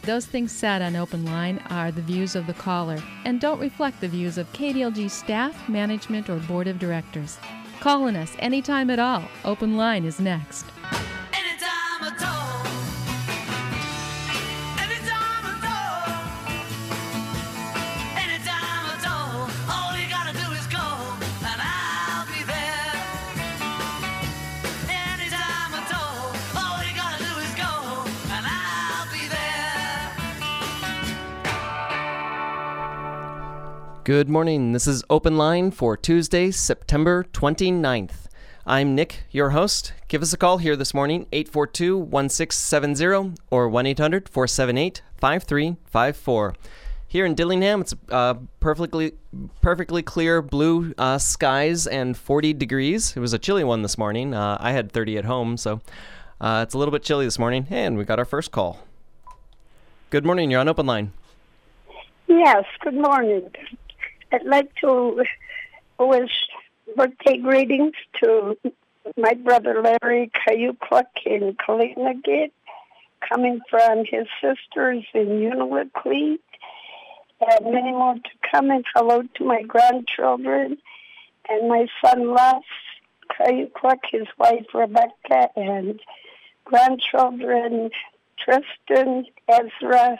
Those things said on Open Line are the views of the caller and don't reflect the views of KDLG staff, management, or board of directors. Calling us anytime at all. Open Line is next. Anytime at all. Anytime at all. Anytime at all. All you gotta do is call and I'll be there. Anytime at all. All you gotta do is call and I'll be there. Good morning. This is Open Line for Tuesday, September 29th. I'm Nick, your host. Give us a call here this morning, 842-1670 or 1-800-478-5354. Here in Dillingham, it's perfectly clear blue skies and 40 degrees. It was a chilly one this morning. I had 30 at home, so it's a little bit chilly this morning. And we got our first call. Good morning. You're on Open Line. Yes, good morning. I'd like to wish birthday greetings to my brother Larry Kayukluk in Kalinagate, coming from his sisters in Unalakleet, and many more to come, and hello to my grandchildren and my son Les Kayukluk, his wife Rebecca, and grandchildren Tristan, Ezra,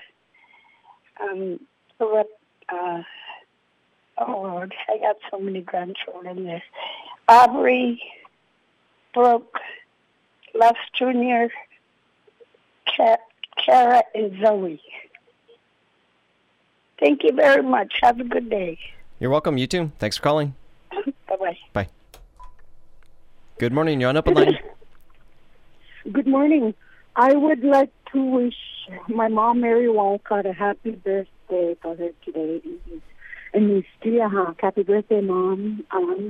Lord, I got so many grandchildren there. Aubrey, Brooke, Les Jr., Kara, and Zoe. Thank you very much. Have a good day. You're welcome. You too. Thanks for calling. Bye-bye. Bye. Good morning. You're on Open Line. Good morning. I would like to wish my mom, Mary Walcott, a happy birthday for her today. And Miss Tia Hawk. Happy birthday, Mom.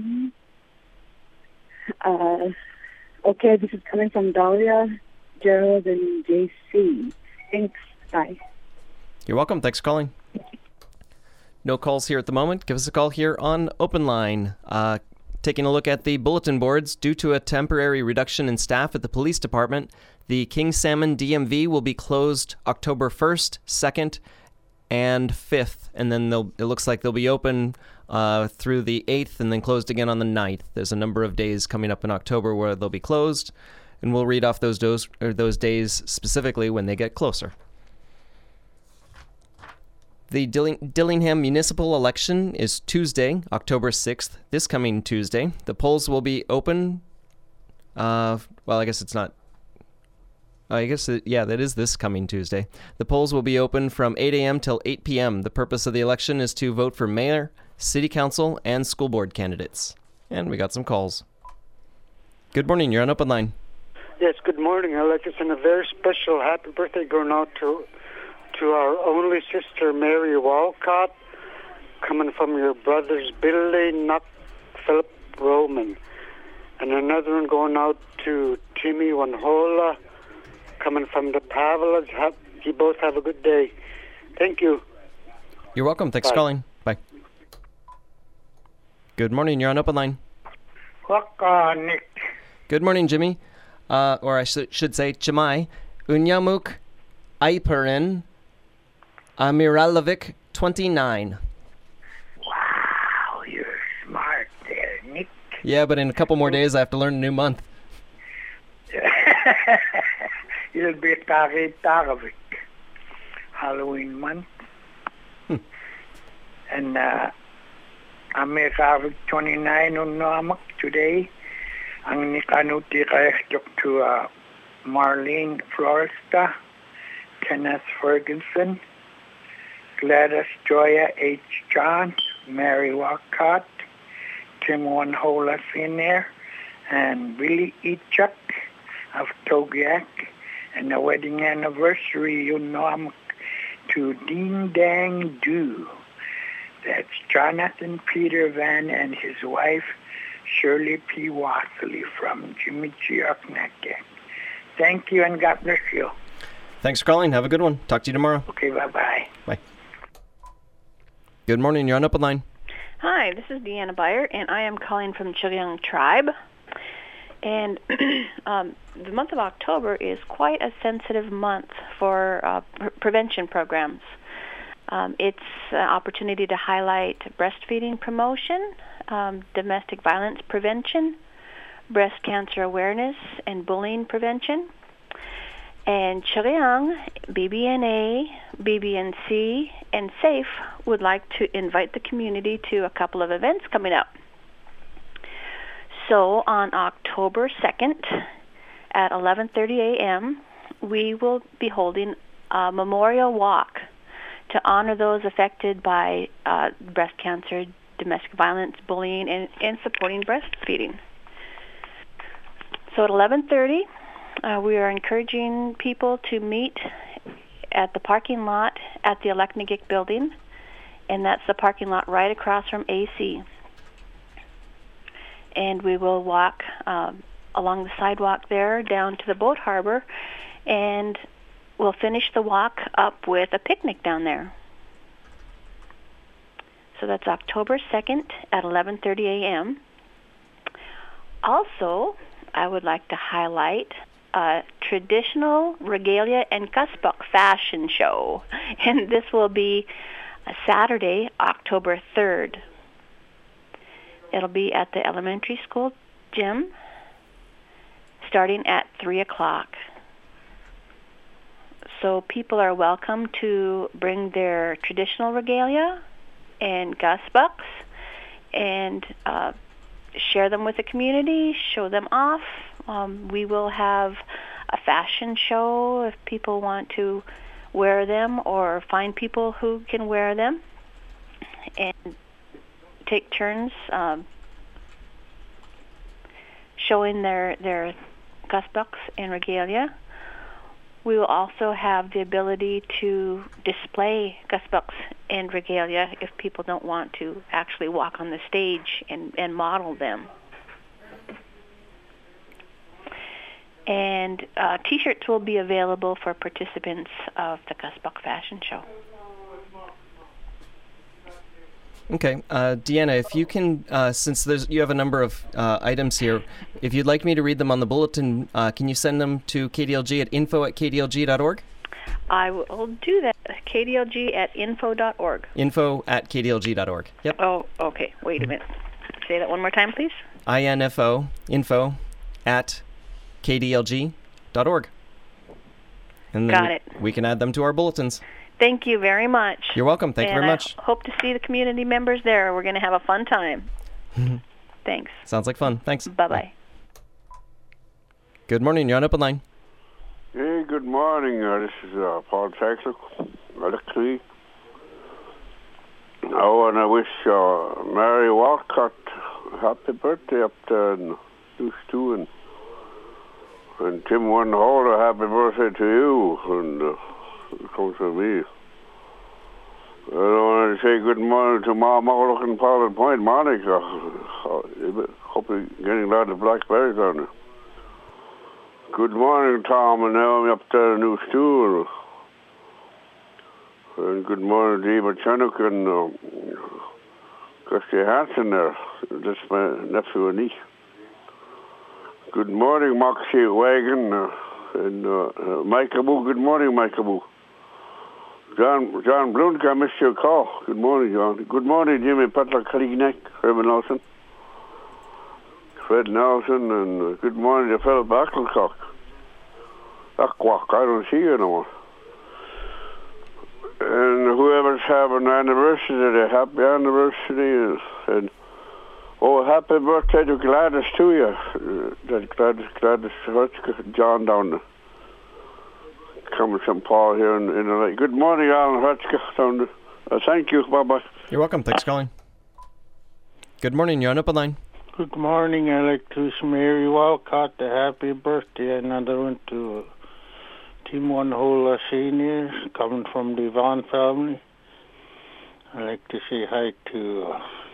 Okay, this is coming from Dahlia, Gerald, and JC. Thanks. Bye. You're welcome. Thanks for calling. No calls here at the moment. Give us a call here on Open Line. Taking a look at the bulletin boards, due to a temporary reduction in staff at the police department, the King Salmon DMV will be closed October 1st, 2nd, and 5th, and then it looks like they'll be open through the 8th and then closed again on the 9th. There's a number of days coming up in October where they'll be closed, and we'll read off those days specifically when they get closer. The Dillingham municipal election is Tuesday, October 6th, this coming Tuesday. The polls will be open, I guess it's not. That is this coming Tuesday. The polls will be open from 8 a.m. till 8 p.m. The purpose of the election is to vote for mayor, city council, and school board candidates. And we got some calls. Good morning. You're on Open Line. Yes, good morning. I'd like to send a very special happy birthday going out to our only sister, Mary Walcott, coming from your brothers, Billy, Nuck, Philip, Roman. And another one going out to Timmy Wanhola, coming from the Pavlas. You both have a good day. Thank you. You're welcome. Thanks for calling. Bye. Good morning. You're on Open Line. Nick. Good morning, Jimmy. Or I should say, Jemai. Unyamuk Aiperin Amiralovic, 29. Wow, you're smart there, Nick. Yeah, but in a couple more days, I have to learn a new month. It'll be Tarik Halloween month. And Amiralovic, 29, unamak today. Ang nikanuti kayaktok to Marlene Floresta, Kenneth Ferguson, Gladys Joya H. John, Mary Walcott, Tim Wanhola Sr., and Billy Ichuk of Togiak, and the wedding anniversary, to Ding Dang Do. That's Jonathan Peter Van and his wife, Shirley P. Wassley from Jimmy Chioknake. Thank you, and God bless you. Thanks for calling. Have a good one. Talk to you tomorrow. Okay, bye-bye. Bye. Good morning. You're on Open Line. Hi, this is Deanna Beyer, and I am calling from Chugyoung Tribe. And the month of October is quite a sensitive month for prevention programs. It's an opportunity to highlight breastfeeding promotion, domestic violence prevention, breast cancer awareness, and bullying prevention. And Chiriang, BBNA, BBNC, and SAFE would like to invite the community to a couple of events coming up. So on October 2nd at 11:30 a.m., we will be holding a memorial walk to honor those affected by breast cancer, domestic violence, bullying, and supporting breastfeeding. So at 11:30, we are encouraging people to meet at the parking lot at the Aleknagik building, and that's the parking lot right across from AC. And we will walk along the sidewalk there down to the boat harbor, and we'll finish the walk up with a picnic down there. So that's October 2nd at 11:30 a.m. Also, I would like to highlight a traditional regalia and Kasbok fashion show, and this will be Saturday, October 3rd. It'll be at the elementary school gym starting at 3 o'clock. So people are welcome to bring their traditional regalia and Kasboks and share them with the community, show them off. We will have a fashion show if people want to wear them or find people who can wear them, and take turns showing their Kasboks and regalia. We will also have the ability to display Kasboks and regalia if people don't want to actually walk on the stage and model them. And T-shirts will be available for participants of the Kasbok Fashion Show. Okay, Deanna, if you can, since you have a number of items here, if you'd like me to read them on the bulletin, can you send them to KDLG at info@kdlg.org? I will do that. KDLG@info.org. Info@kdlg.org. Yep. Oh, okay. Wait a minute. Say that one more time, please. info@kdlg.org. And Got then it. we can add them to our bulletins. Thank you very much. You're welcome. Thank you very much. I hope to see the community members there. We're going to have a fun time. Thanks. Sounds like fun. Thanks. Bye-bye. Good morning. You're on Open Line. Hey, good morning. This is Paul Saxon, Electric. Oh, and I wish Mary Walcott happy birthday up there in Houston. And Tim One Holder, happy birthday to you. And it comes to me. I want to say good morning to Mom O'Loughlin and Paul and Point, Monica. Hope you're getting a lot of blackberries on it. Good morning, Tom and Naomi up there in New Stool. And good morning to Eva Chinook and Kirsty Hansen there. That's my nephew and niece. Good morning, Moxie Wagon and Micah Boo. Good morning, Micah Boo. John Blund, I missed your call. Good morning, John. Good morning, Jimmy Patler Kalignac, Herman Nelson, Fred Nelson, and good morning to fellow Backlecock. Aquak, I don't see you no more. And whoever's having an anniversary today, happy anniversary. And happy birthday to Gladys to you. Gladys Hurtska, John down there. Coming from Paul here in the night. Good morning, Alan Hurtska down there. Thank you, bye-bye. You're welcome. Thanks for calling. Good morning. You're on Open Line. Good morning. I'd like to wish Mary Walcott a happy birthday. Another one to Team One Hola Senior, coming from the Vaughan family. I'd like to say hi to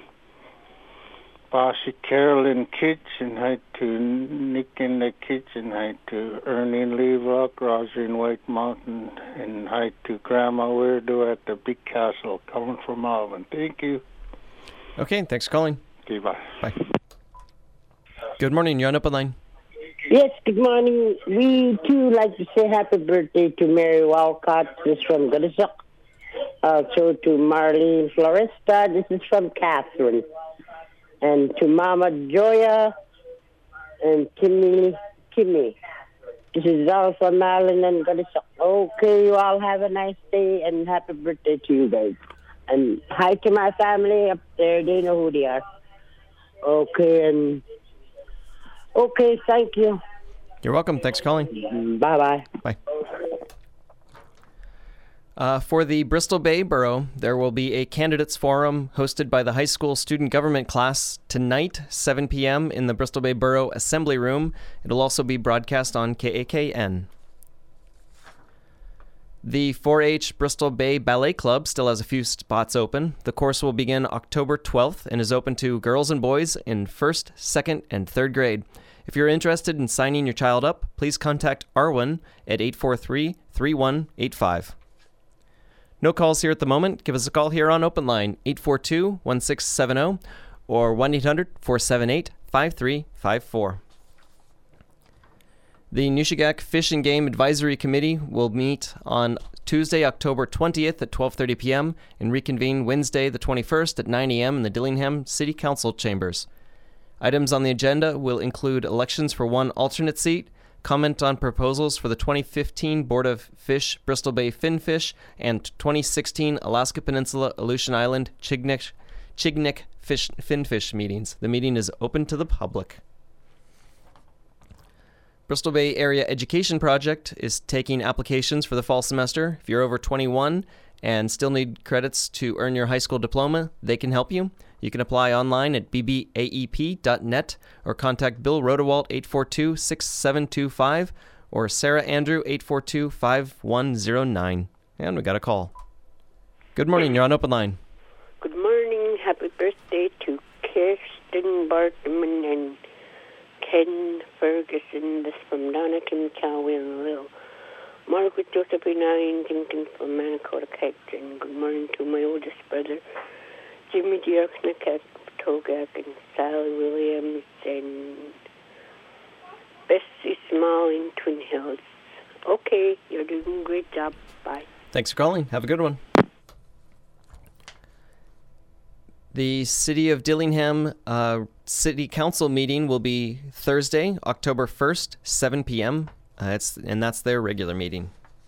Bossy Carol and kids, and hi to Nick and the kids, and hi to Ernie in Leaverock, Roger in White Mountain, and hi to Grandma Weirdo at the Big Castle, coming from Alvin. Thank you. Okay, thanks for calling. Okay, bye. Bye. Good morning. You're on Open Line. Yes, good morning. We too like to say happy birthday to Mary Walcott. This is from Goodisuck. Also to Marlene Floresta. This is from Catherine. And to Mama Joya and Kimmy. This is all from Marlene and Goodisuck. Okay, you all have a nice day and happy birthday to you guys. And hi to my family up there. They know who they are. Okay, thank you. You're welcome. Thanks for calling. Bye-bye. Bye. For the Bristol Bay Borough, there will be a candidates forum hosted by the high school student government class tonight, 7 p.m. in the Bristol Bay Borough Assembly Room. It'll also be broadcast on KAKN. The 4-H Bristol Bay Ballet Club still has a few spots open. The course will begin October 12th and is open to girls and boys in 1st, 2nd, and 3rd grade. If you're interested in signing your child up, please contact Arwen at 843-3185. No calls here at the moment. Give us a call here on Open Line, 842-1670 or 1-800-478-5354. The Nushagak Fish and Game Advisory Committee will meet on Tuesday, October 20th at 12:30 p.m. and reconvene Wednesday, the 21st at 9 a.m. in the Dillingham City Council chambers. Items on the agenda will include elections for one alternate seat, comment on proposals for the 2015 Board of Fish Bristol Bay Finfish and 2016 Alaska Peninsula Aleutian Island Chignik Finfish meetings. The meeting is open to the public. Bristol Bay Area Education Project is taking applications for the fall semester. If you're over 21 and still need credits to earn your high school diploma, they can help you. You can apply online at bbaep.net or contact Bill Rodewalt 842-6725 or Sarah Andrew 842-5109. And we got a call. Good morning, you're on Open Line. Good morning. Happy birthday to Kirsten Bartman and Ken Ferguson. This from Donna Kim Cowell. Margaret Josephine and Jenkins from Manakota Captain. Good morning to my oldest brother, Jimmy Diarknick at Togak, and Sally Williams and Bessie Small in Twin Hills. Okay, you're doing a great job. Bye. Thanks for calling. Have a good one. The City of Dillingham City Council meeting will be Thursday, October 1st, 7 p.m. And that's their regular meeting.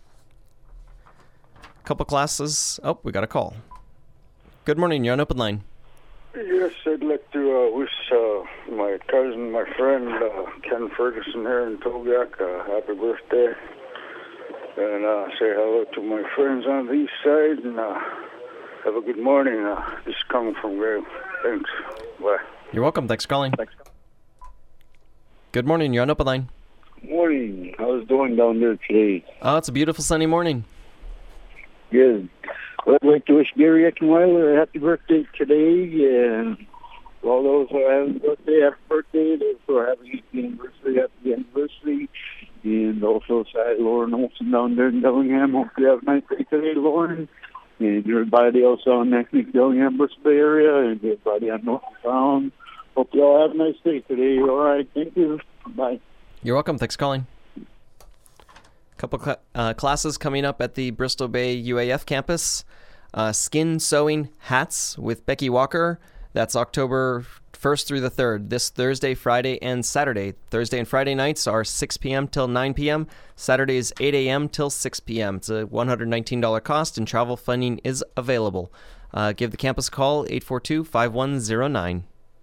Couple classes. Oh, we got a call. Good morning. You're on Open Line. Yes, I'd like to wish my cousin, my friend, Ken Ferguson here in Togak, happy birthday. And say hello to my friends on the east side. And have a good morning. This is coming from Graham. Thanks. Bye. You're welcome. Thanks for calling. Thanks. Good morning. You're on Open Line. Morning. How's it going down there today? Oh, it's a beautiful sunny morning. Good. Well, I'd like to wish Gary Eckenweiler a happy birthday today. And all those who have a birthday, happy birthday. Those who are having the anniversary, happy anniversary. And also say Lauren Olson down there in Dillingham. Hope you have a nice day today, Lauren. And everybody else on the Dillingham, Bristol Bay area, and everybody on Northbound. Hope you all have a nice day today. All right. Thank you. Bye. You're welcome. Thanks for calling. A couple classes coming up at the Bristol Bay UAF campus. Skin sewing hats with Becky Walker. That's October 1st through the 3rd. This Thursday, Friday, and Saturday. Thursday and Friday nights are 6 p.m. till 9 p.m. Saturday is 8 a.m. till 6 p.m. It's a $119 cost, and travel funding is available. Give the campus a call, 842-5109.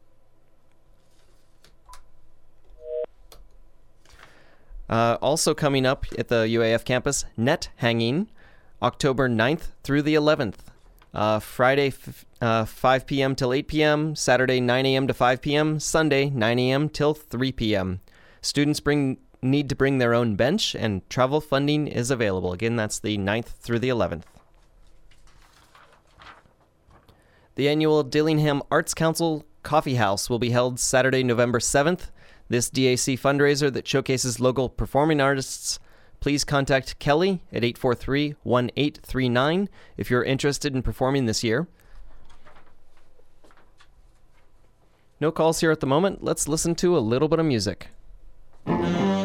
Also coming up at the UAF campus, net hanging, October 9th through the 11th. Friday, 5 p.m. till 8 p.m., Saturday, 9 a.m. to 5 p.m., Sunday, 9 a.m. till 3 p.m. Students need to bring their own bench, and travel funding is available. Again, that's the 9th through the 11th. The annual Dillingham Arts Council Coffee House will be held Saturday, November 7th. This DAC fundraiser that showcases local performing artists. Please contact Kelly at 843-1839 if you're interested in performing this year. No calls here at the moment. Let's listen to a little bit of music.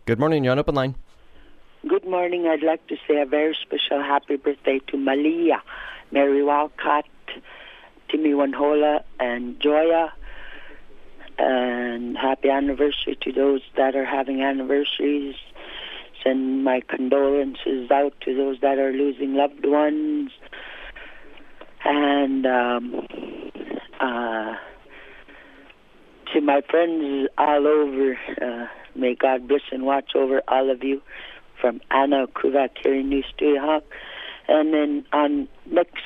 Good morning. You're on Open Line. Good morning. I'd like to say a very special happy birthday to Malia, Mary Walcott, Timmy Wanhola, and Joya. And happy anniversary to those that are having anniversaries. Send my condolences out to those that are losing loved ones. And to my friends all over, may God bless and watch over all of you. From Anna Kuvak here in New Stuyahok. And then on next,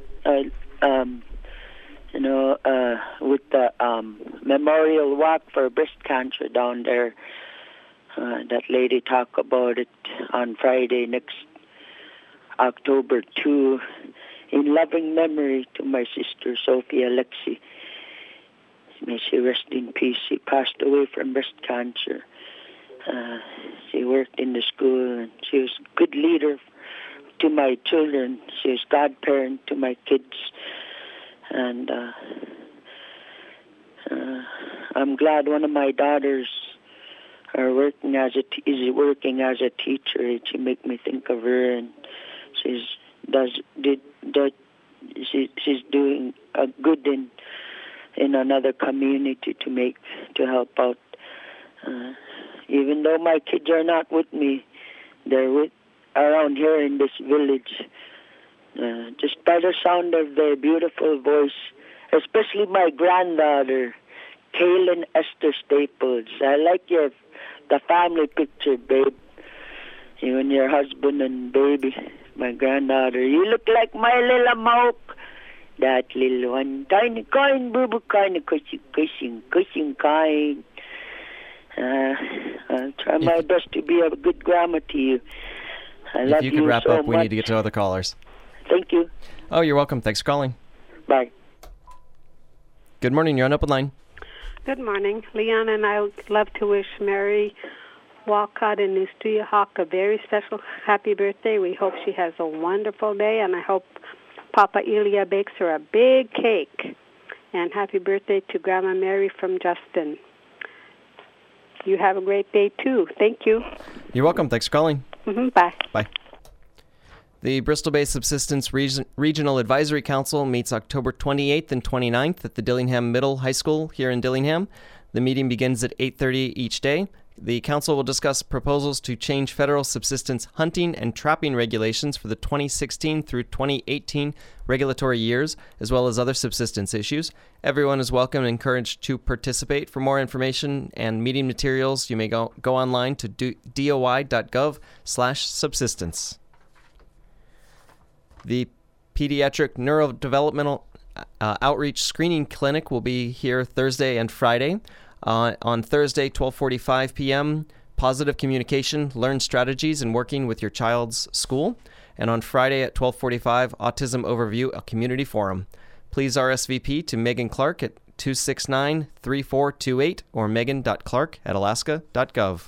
with the memorial walk for breast cancer down there, that lady talked about it on Friday, next October 2, in loving memory to my sister Sophia Alexi. May she rest in peace. She passed away from breast cancer. She worked in the school, and she was a good leader to my children. She was godparent to my kids. And I'm glad one of my daughters is working as a teacher. She make me think of her, and she's doing a good in another community to help out. Even though my kids are not with me, they're around here in this village. Just by the sound of their beautiful voice, especially my granddaughter, Kaylin Esther Staples. I like the family picture, babe. You and your husband and baby, my granddaughter. You look like my little moke. That little one, tiny kind, boo-boo kind, cushing kind. I'll try my best to be a good grandma to you. I love If you could wrap so up, we much. need to get to other callers. Thank you. Oh, you're welcome. Thanks for calling. Bye. Good morning. You're on Open Line. Good morning. Leon and I would love to wish Mary Walcott in New Stuyahok a very special happy birthday. We hope she has a wonderful day, and I hope Papa Elia bakes her a big cake. And happy birthday to Grandma Mary from Justin. You have a great day, too. Thank you. You're welcome. Thanks for calling. Bye. Bye. The Bristol Bay Subsistence Regional Advisory Council meets October 28th and 29th at the Dillingham Middle High School here in Dillingham. The meeting begins at 8:30 each day. The council will discuss proposals to change federal subsistence hunting and trapping regulations for the 2016 through 2018 regulatory years, as well as other subsistence issues. Everyone is welcome and encouraged to participate. For more information and meeting materials, you may go online to doi.gov/subsistence. The Pediatric Neurodevelopmental Outreach Screening Clinic will be here Thursday and Friday. On Thursday, 12:45 p.m., Positive Communication, Learn Strategies in Working with Your Child's School. And on Friday at 12:45, Autism Overview, a Community Forum. Please RSVP to Megan Clark at 269-3428 or megan.clark@alaska.gov.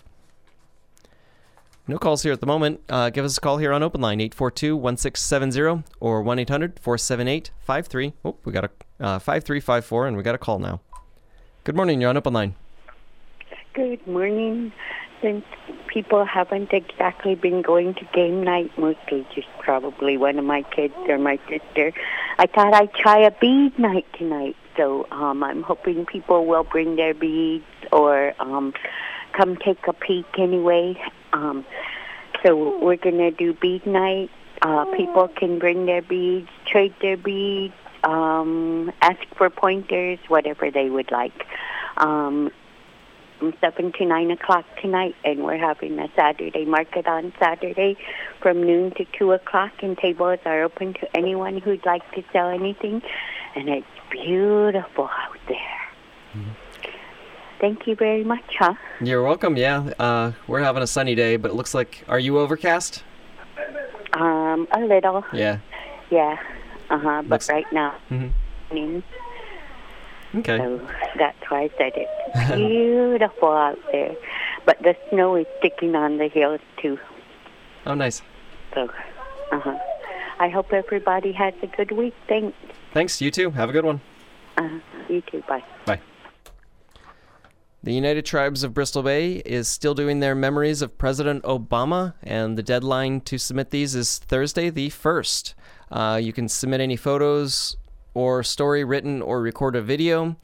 No calls here at the moment. Give us a call here on Open Line, 842-1670 or 1-800-478-53. Oh, we got a 5354, and we got a call now. Good morning. You're on Open Line. Good morning. Since people haven't exactly been going to game night, mostly just probably one of my kids or my sister, I thought I'd try a bead night tonight. So I'm hoping people will bring their beads or come take a peek anyway. So we're going to do bead night. People can bring their beads, trade their beads, ask for pointers, whatever they would like. From 7 to 9 o'clock tonight, and we're having a Saturday market on Saturday from noon to 2 o'clock, and tables are open to anyone who'd like to sell anything, and it's beautiful out there. Mm-hmm. Thank you very much, huh? You're welcome, yeah. We're having a sunny day, but it looks like, are you overcast? A little. Yeah. Yeah. But right now. Mm-hmm. Okay. So that's why I said it's beautiful out there. But the snow is sticking on the hills, too. Oh, nice. So, I hope everybody has a good week. Thanks. Thanks. You too. Have a good one. You too. Bye. Bye. The United Tribes of Bristol Bay is still doing their Memories of President Obama, and the deadline to submit these is Thursday the 1st. You can submit any photos or story, written or recorded video.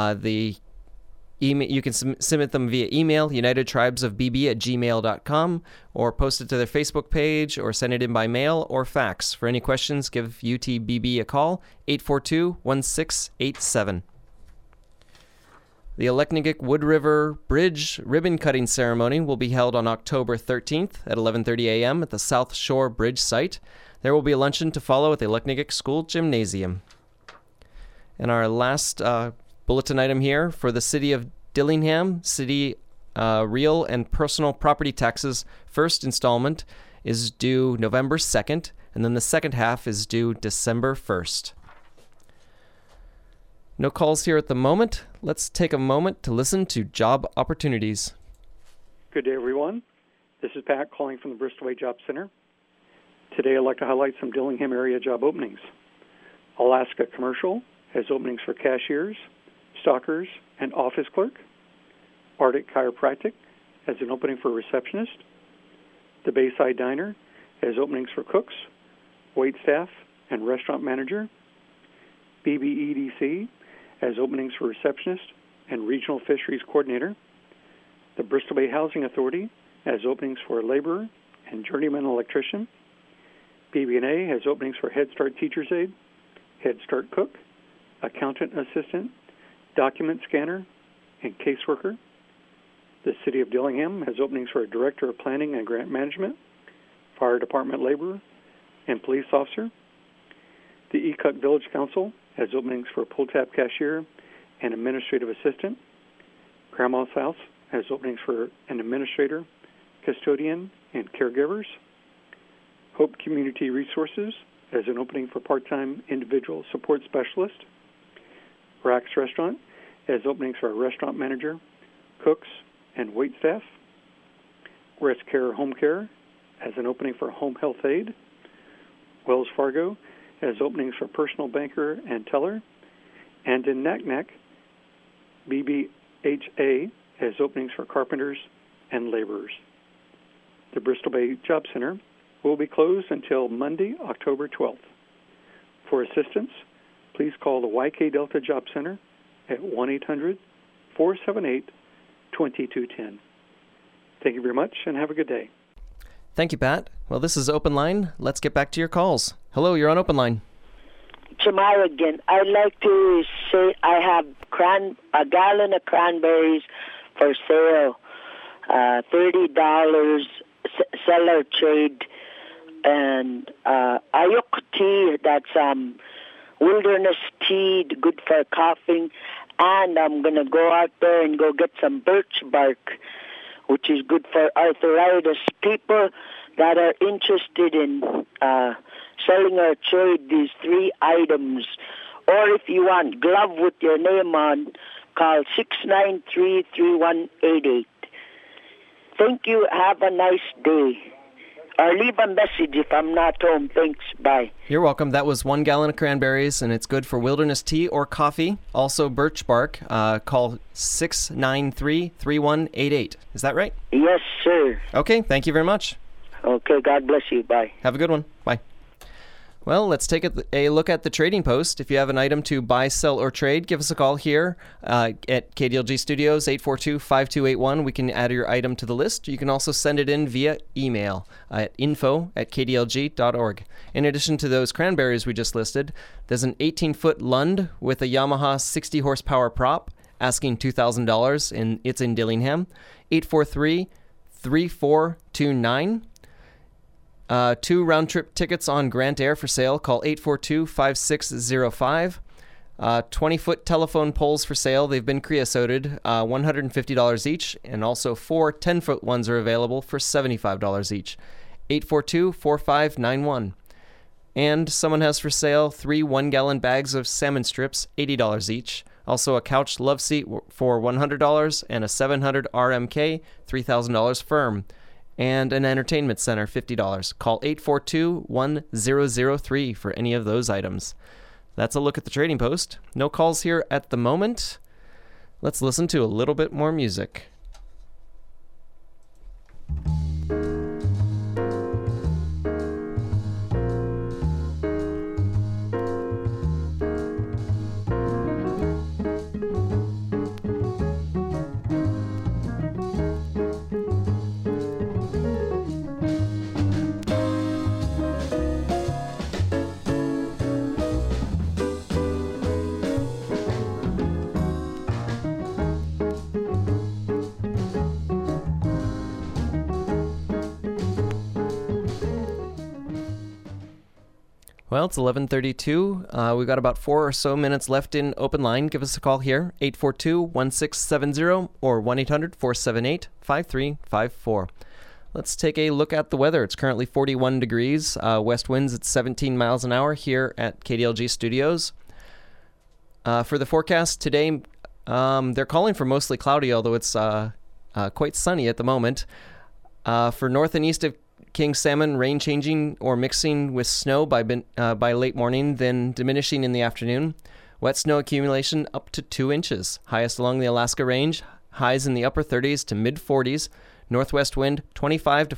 You can submit them via email, unitedtribesofbb@gmail.com, or post it to their Facebook page, or send it in by mail or fax. For any questions, give UTBB a call, 842-1687. The Aleknagik Wood River Bridge ribbon cutting ceremony will be held on October 13th at 11:30 a.m. at the South Shore Bridge site. There will be a luncheon to follow at the Aleknagik School Gymnasium. And our last bulletin item here for the City of Dillingham, city real and personal property taxes first installment is due November 2nd, and then the second half is due December 1st. No calls here at the moment. Let's take a moment to listen to job opportunities. Good day, everyone. This is Pat calling from the Bristol Bay Job Center. Today, I'd like to highlight some Dillingham area job openings. Alaska Commercial has openings for cashiers, stockers, and office clerk. Arctic Chiropractic has an opening for receptionist. The Bayside Diner has openings for cooks, wait staff, and restaurant manager. BBEDC has openings for receptionist and regional fisheries coordinator. The Bristol Bay Housing Authority has openings for laborer and journeyman electrician. BB&A has openings for Head Start teacher's aide, Head Start cook, accountant assistant, document scanner, and caseworker. The City of Dillingham has openings for a director of planning and grant management, fire department laborer, and police officer. The Ecook Village Council has openings for a pull tab cashier and administrative assistant. Grandma's House has openings for an administrator, custodian, and caregivers. Hope Community Resources has an opening for part-time individual support specialist. Rax Restaurant has openings for a restaurant manager, cooks, and wait staff. Rest Care Home Care has an opening for home health aide. Wells Fargo has openings for personal banker and teller. And in Naknek, BBHA has openings for carpenters and laborers. The Bristol Bay Job Center will be closed until Monday, October 12th. For assistance, please call the YK Delta Job Center at 1-800-478-2210. Thank you very much and have a good day. Thank you, Pat. Well, this is Open Line. Let's get back to your calls. Hello, you're on Open Line. Tomorrow again, I'd like to say I have a gallon of cranberries for sale, $30 seller trade, and Ayuk tea, that's wilderness tea, good for coughing, and I'm going to go out there and go get some birch bark, which is good for arthritis. People that are interested in selling or trade these three items, or if you want glove with your name on, call 693-3188. Thank you. Have a nice day. Or leave a message if I'm not home. Thanks. Bye. You're welcome. That was 1 gallon of cranberries, and it's good for wilderness tea or coffee. Also birch bark. Call 693-3188. Is that right? Yes, sir. Okay. Thank you very much. Okay. God bless you. Bye. Have a good one. Bye. Well, let's take a look at the Trading Post. If you have an item to buy, sell, or trade, give us a call here at KDLG Studios, 842-5281. We can add your item to the list. You can also send it in via email at info@kdlg.org. In addition to those cranberries we just listed, there's an 18-foot Lund with a Yamaha 60-horsepower prop asking $2,000, and it's in Dillingham, 843-3429. 2 round-trip tickets on Grant Air for sale. Call 842-5605. 20-foot telephone poles for sale. They've been creosoted, $150 each, and also 4 10-foot ones are available for $75 each. 842-4591. And someone has for sale 3 1-gallon bags of salmon strips, $80 each. Also a couch love seat for $100 and a 700 RMK, $3,000 firm. And an entertainment center, $50. Call 842-1003 for any of those items. That's a look at the Trading Post. No calls here at the moment. Let's listen to a little bit more music. Well, it's 11:32. We've got about 4 or so minutes left in open line. Give us a call here, 842-1670 or 1-800-478-5354. Let's take a look at the weather. It's currently 41 degrees. West winds at 17 miles an hour here at KDLG Studios. For the forecast today, they're calling for mostly cloudy, although it's quite sunny at the moment. For north and east of King Salmon, rain changing or mixing with snow by late morning, then diminishing in the afternoon. Wet snow accumulation up to 2 inches. Highest along the Alaska Range. Highs in the upper 30s to mid 40s. Northwest wind 25 to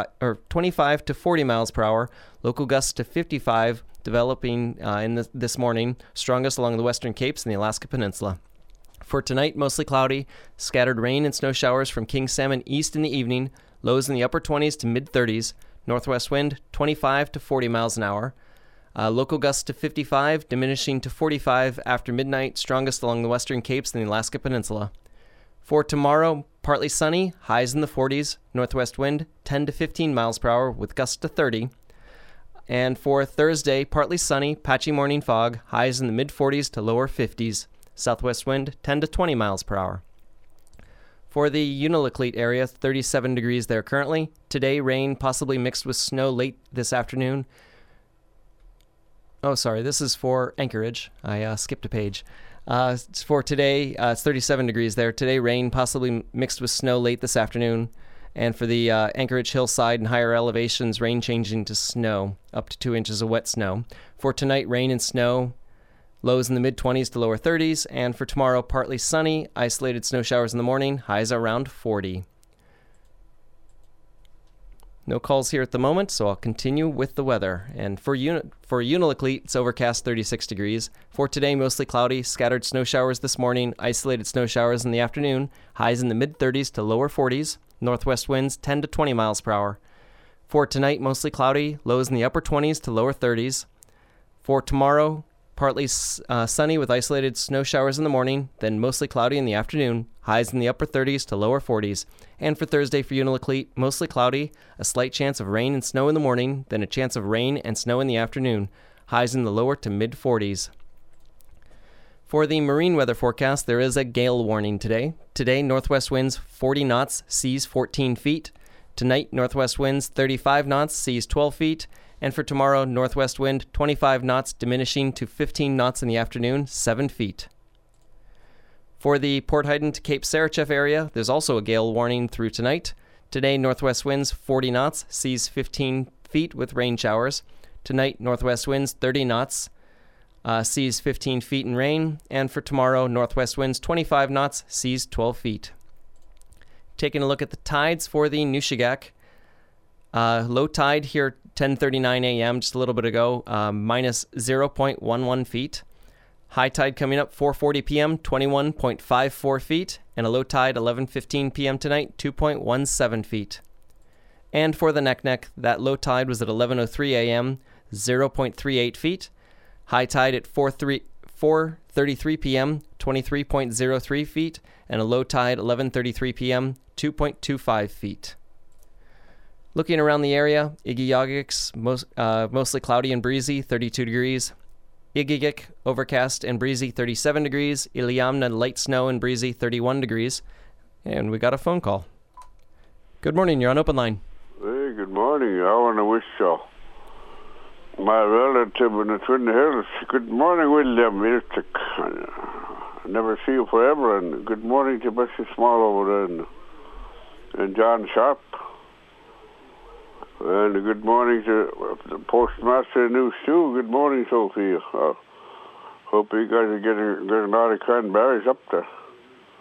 40 miles per hour. Local gusts to 55, developing this morning. Strongest along the western Capes and the Alaska Peninsula. For tonight, mostly cloudy. Scattered rain and snow showers from King Salmon east in the evening. Lows in the upper 20s to mid-30s. Northwest wind 25 to 40 miles an hour. Local gusts to 55, diminishing to 45 after midnight. Strongest along the western Capes and the Alaska Peninsula. For tomorrow, partly sunny. Highs in the 40s. Northwest wind 10 to 15 miles per hour with gusts to 30. And for Thursday, partly sunny. Patchy morning fog. Highs in the mid-40s to lower 50s. Southwest wind 10 to 20 miles per hour. For the Unalakleet area, 37 degrees there currently. Today, rain possibly mixed with snow late this afternoon. Oh, sorry, this is for Anchorage. I skipped a page. For today, it's 37 degrees there. Today, rain possibly mixed with snow late this afternoon. And for the Anchorage hillside and higher elevations, rain changing to snow, up to 2 inches of wet snow. For tonight, rain and snow. Lows in the mid-20s to lower 30s, and for tomorrow, partly sunny, isolated snow showers in the morning, highs around 40. No calls here at the moment, so I'll continue with the weather. And for Unalakleet, it's overcast 36 degrees. For today, mostly cloudy, scattered snow showers this morning, isolated snow showers in the afternoon, highs in the mid-30s to lower 40s, northwest winds 10 to 20 miles per hour. For tonight, mostly cloudy, lows in the upper 20s to lower 30s. For tomorrow, partly sunny with isolated snow showers in the morning, then mostly cloudy in the afternoon, highs in the upper 30s to lower 40s. And for Thursday for Unalakleet, mostly cloudy, a slight chance of rain and snow in the morning, then a chance of rain and snow in the afternoon, highs in the lower to mid 40s. For the marine weather forecast, there is a gale warning today. Today, northwest winds 40 knots, seas 14 feet. Tonight, northwest winds 35 knots, seas 12 feet. And for tomorrow, northwest wind 25 knots, diminishing to 15 knots in the afternoon, 7 feet. For the Port Huyton to Cape Sarachev area, there's also a gale warning through tonight. Today, northwest winds 40 knots, seas 15 feet with rain showers. Tonight, northwest winds 30 knots, seas 15 feet and rain. And for tomorrow, northwest winds 25 knots, seas 12 feet. Taking a look at the tides for the Nushagak. Low tide here 10:39 a.m. just a little bit ago, minus 0.11 feet. High tide coming up 4:40 p.m., 21.54 feet, and a low tide 11:15 p.m. tonight, 2.17 feet. And for the Neck, that low tide was at 11:03 a.m., 0.38 feet. High tide at 4:33 p.m., 23.03 feet, and a low tide 11:33 p.m., 2.25 feet. Looking around the area, Igigagik's mostly cloudy and breezy, 32 degrees. Igigik, overcast and breezy, 37 degrees. Iliamna, light snow and breezy, 31 degrees. And we got a phone call. Good morning, you're on Open Line. Hey, good morning. I want to wish my relative in the Twin Hills, good morning, William Miltic. I never see you forever, and good morning to Bessie Small over there and John Sharp. And good morning to the postmaster in New Stew. Good morning, Sophia. Hope you guys are getting a lot of cranberries up there.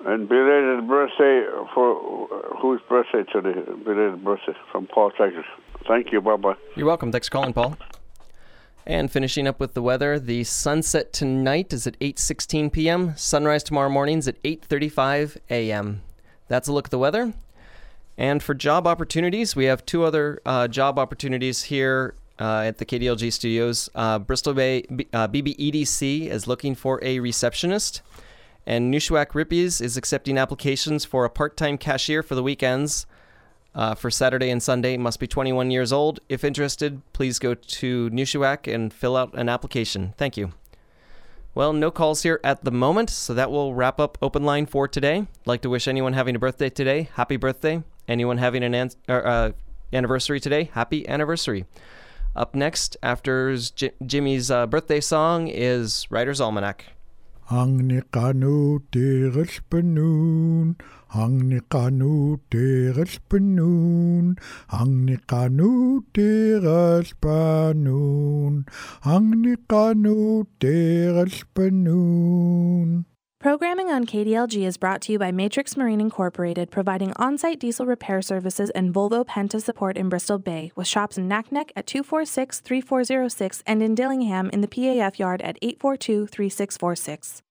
And belated birthday for whose birthday today? Belated birthday from Paul, Texas. Thank you. Bye-bye. You're welcome. Thanks for calling, Paul. And finishing up with the weather, the sunset tonight is at 8:16 p.m. Sunrise tomorrow morning's at 8:35 a.m. That's a look at the weather. And for job opportunities, we have two other job opportunities here at the KDLG studios. Bristol Bay BBEDC is looking for a receptionist. And Nushuak Rippies is accepting applications for a part-time cashier for the weekends. For Saturday and Sunday, must be 21 years old. If interested, please go to Nushuak and fill out an application. Thank you. Well, no calls here at the moment, so that will wrap up Open Line for today. I'd like to wish anyone having a birthday today, happy birthday. Anyone having an anniversary today, happy anniversary. Up next, after Jimmy's birthday song, is Writer's Almanac. Ang ni kanu teres penun, ang ni kanu teres penun, ang ni kanu teres penun, ang ni kanu teres penun. Programming on KDLG is brought to you by Matrix Marine Incorporated, providing on-site diesel repair services and Volvo Penta support in Bristol Bay, with shops in Naknek at 246-3406 and in Dillingham in the PAF yard at 842-3646.